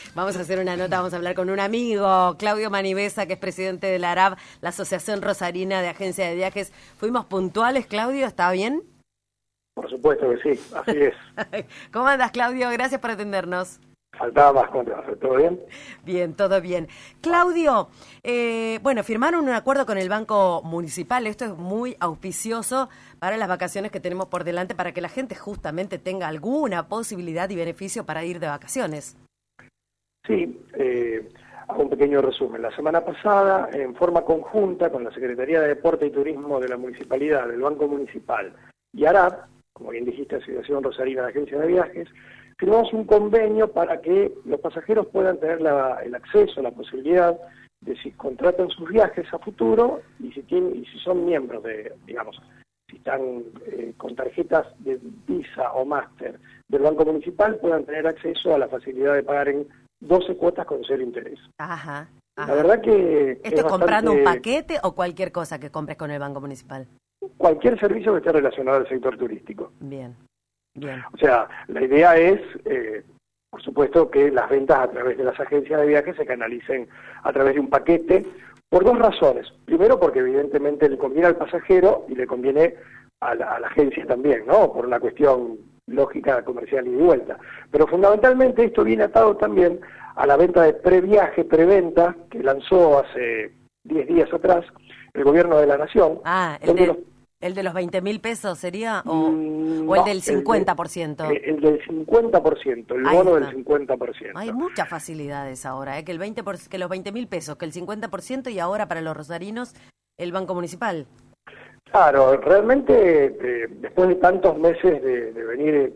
Vamos a hacer una nota, vamos a hablar con un amigo, Claudio Manivesa, que es presidente de la ARAV, la Asociación Rosarina de Agencia de Viajes. ¿Fuimos puntuales, Claudio? ¿Está bien? Por supuesto que sí, así es. ¿Cómo andas, Claudio? Gracias por atendernos. Faltaba más, ¿cómo te va? ¿Todo bien? Bien, todo bien. Claudio, bueno, firmaron un acuerdo con el Banco Municipal. Esto es muy auspicioso para las vacaciones que tenemos por delante, para que la gente justamente tenga alguna posibilidad y beneficio para ir de vacaciones. Sí, hago un pequeño resumen. La semana pasada, en forma conjunta con la Secretaría de Deporte y Turismo de la Municipalidad, del Banco Municipal y ARAV, como bien dijiste, Asociación Rosarina de Agencia de Viajes, firmamos un convenio para que los pasajeros puedan tener el acceso, la posibilidad de, si contratan sus viajes a futuro y si son miembros de, digamos, si están con tarjetas de Visa o Master del Banco Municipal, puedan tener acceso a la facilidad de pagar en 12 cuotas con cero interés. Ajá. La verdad que ¿Esto es comprando un paquete o cualquier cosa que compres con el Banco Municipal? Cualquier servicio que esté relacionado al sector turístico. Bien. O sea, la idea es, por supuesto, que las ventas a través de las agencias de viajes se canalicen a través de un paquete, por dos razones. Primero, porque evidentemente le conviene al pasajero y le conviene a la agencia también, ¿no? Por una cuestión lógica comercial y de vuelta. Pero fundamentalmente esto viene atado también a la venta de previaje, preventa, que lanzó hace 10 días atrás el Gobierno de la Nación. ¿El de los 20.000 pesos sería? ¿O el del 50%? El del 50%, el bono del 50%. Hay muchas facilidades ahora, que los 20.000 pesos, que el 50% y ahora para los rosarinos el Banco Municipal. Claro, realmente después de tantos meses de venir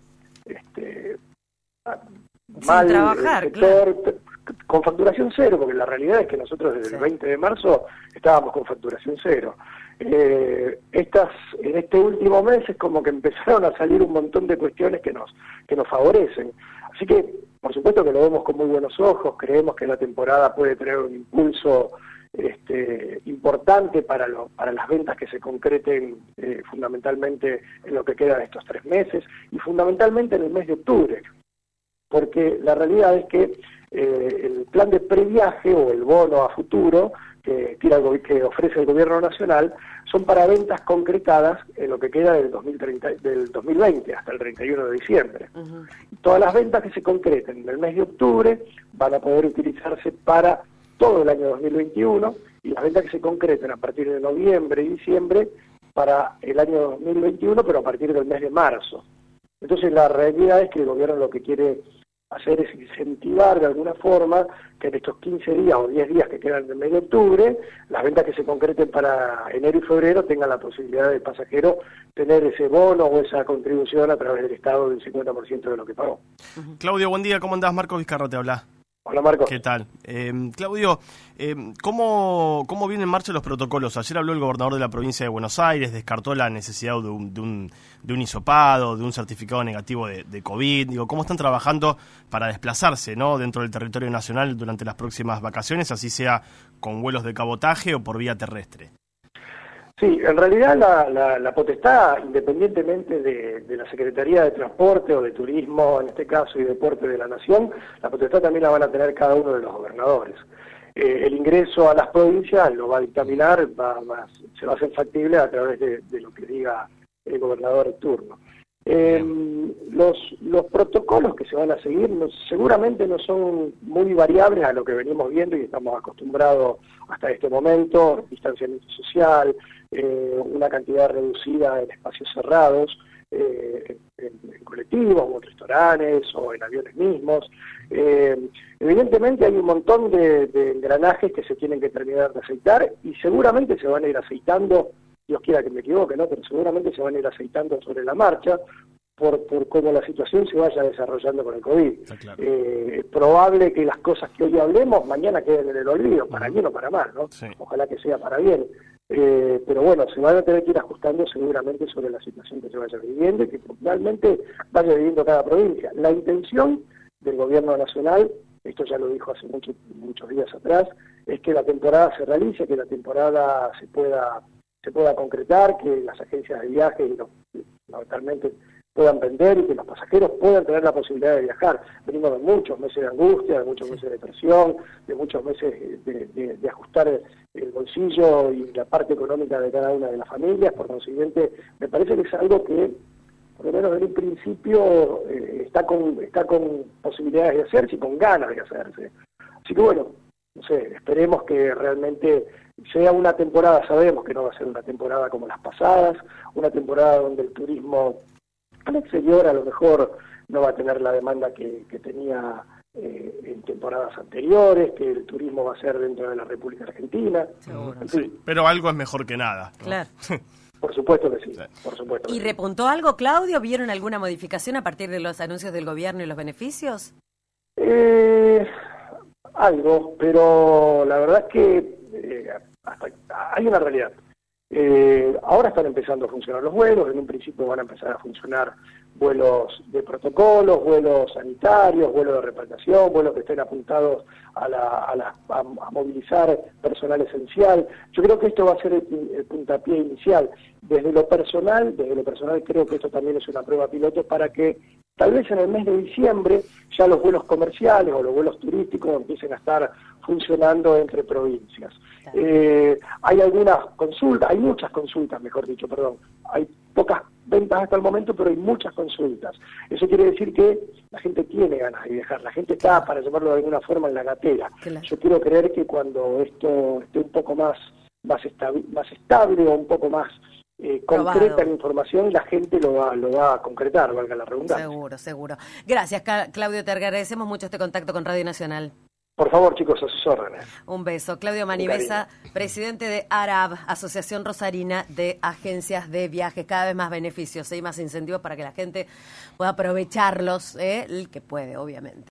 mal, sin trabajar, sector, claro, con facturación cero, porque la realidad es que nosotros desde el 20 de marzo estábamos con facturación cero. En este último mes es como que empezaron a salir un montón de cuestiones que nos favorecen. Así que, por supuesto que lo vemos con muy buenos ojos, creemos que la temporada puede tener un impulso importante para las ventas que se concreten fundamentalmente en lo que queda de estos 3 meses y fundamentalmente en el mes de octubre, porque la realidad es que el plan de previaje o el bono a futuro que ofrece el Gobierno Nacional son para ventas concretadas en lo que queda del 2020 hasta el 31 de diciembre. Uh-huh. Todas las ventas que se concreten en el mes de octubre van a poder utilizarse para todo el año 2021 y las ventas que se concreten a partir de noviembre y diciembre para el año 2021, pero a partir del mes de marzo. Entonces la realidad es que el Gobierno lo que quiere hacer es incentivar de alguna forma que en estos 15 días o 10 días que quedan del mes de octubre, las ventas que se concreten para enero y febrero tengan la posibilidad del pasajero tener ese bono o esa contribución a través del Estado del 50% de lo que pagó. Claudio, buen día, ¿cómo andás? Marco Vizcarro te habla. Hola, Marcos. ¿Qué tal? Claudio, ¿cómo vienen en marcha los protocolos? Ayer habló el gobernador de la provincia de Buenos Aires, descartó la necesidad de un hisopado, de un certificado negativo de COVID. Digo, ¿cómo están trabajando para desplazarse, ¿no?, dentro del territorio nacional durante las próximas vacaciones, así sea con vuelos de cabotaje o por vía terrestre? Sí, en realidad la potestad, independientemente de la Secretaría de Transporte o de Turismo, en este caso, y Deporte de la Nación, la potestad también la van a tener cada uno de los gobernadores. El ingreso a las provincias lo va a dictaminar, se va a hacer factible a través de lo que diga el gobernador en turno. Los protocolos que se van a seguir seguramente no son muy variables a lo que venimos viendo y estamos acostumbrados hasta este momento: distanciamiento social, una cantidad reducida en espacios cerrados, en colectivos o en restaurantes o en aviones mismos. Evidentemente hay un montón de engranajes que se tienen que terminar de aceitar y seguramente se van a ir aceitando, Dios quiera que me equivoque, ¿no?, pero seguramente se van a ir aceitando sobre la marcha por cómo la situación se vaya desarrollando con el COVID. Claro. Es probable que las cosas que hoy hablemos mañana queden en el olvido, para bien o para mal, ¿no? Sí. Ojalá que sea para bien. Pero bueno, se van a tener que ir ajustando seguramente sobre la situación que se vaya viviendo y que realmente vaya viviendo cada provincia. La intención del Gobierno Nacional, esto ya lo dijo hace muchos días atrás, es que la temporada se realice, que la temporada se pueda concretar, que las agencias de viajes y fundamentalmente puedan vender y que los pasajeros puedan tener la posibilidad de viajar. Venimos de muchos meses de angustia, de muchos meses de presión, de muchos meses de ajustar el bolsillo y la parte económica de cada una de las familias. Por consiguiente, me parece que es algo que, por lo menos en un principio, está con posibilidades de hacerse y con ganas de hacerse. Así que bueno, no sé, esperemos que realmente sea una temporada, sabemos que no va a ser una temporada como las pasadas, una temporada donde el turismo al exterior a lo mejor no va a tener la demanda que tenía en temporadas anteriores, que el turismo va a ser dentro de la República Argentina. Seguro. Sí, pero algo es mejor que nada, ¿no? Claro. Por supuesto que sí, por supuesto. ¿Y repuntó algo, Claudio? ¿Vieron alguna modificación a partir de los anuncios del gobierno y los beneficios? Algo, pero la verdad es que hay una realidad. Ahora están empezando a funcionar los vuelos, en un principio van a empezar a funcionar vuelos de protocolos, vuelos sanitarios, vuelos de repatriación, vuelos que estén apuntados a movilizar personal esencial. Yo creo que esto va a ser el puntapié inicial. Desde lo personal creo que esto también es una prueba piloto para que tal vez en el mes de diciembre ya los vuelos comerciales o los vuelos turísticos empiecen a estar funcionando entre provincias. Hay algunas consultas, hay muchas consultas, mejor dicho, perdón. Hay pocas ventas hasta el momento, pero hay muchas consultas. Eso quiere decir que la gente tiene ganas de viajar, la gente está, para llamarlo de alguna forma, en la gatera. Claro. Yo quiero creer que cuando esto esté un poco más estable o un poco más concreta la información, la gente lo va a concretar, valga la redundancia. Seguro. Gracias, Claudio, te agradecemos mucho este contacto con Radio Nacional. Por favor, chicos, a sus órdenes. Un beso. Claudio Manivesa, presidente de ARAV, Asociación Rosarina de Agencias de Viajes. Cada vez más beneficios y más incentivos para que la gente pueda aprovecharlos, el que puede, obviamente.